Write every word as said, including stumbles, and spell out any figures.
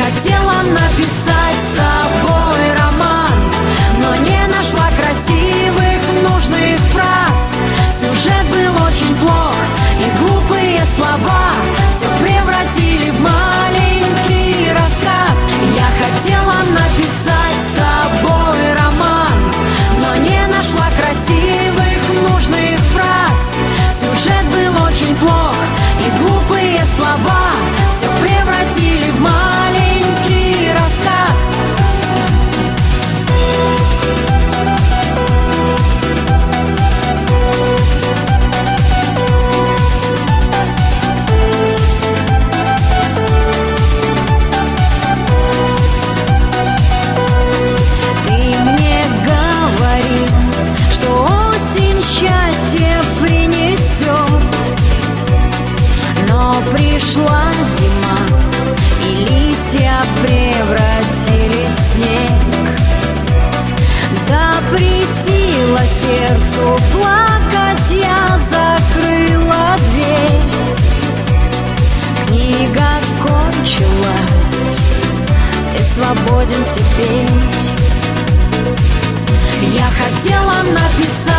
хотела написать с тобой роман, но не нашла красивых, нужных фраз. Сюжет был очень плох, и глупые слова все превратили в маленький рассказ. Я хотела написать с тобой роман, но не нашла красивых, нужных фраз. Сюжет был очень плох, и глупые слова все превратили в маленький рассказ. Ты мне говорил, что осень счастье принесет, но пришла зима, и листья превратились в снег. Запретила сердцу плакать, я закрыла дверь. Книга кончилась, ты свободен теперь. Я хотела написать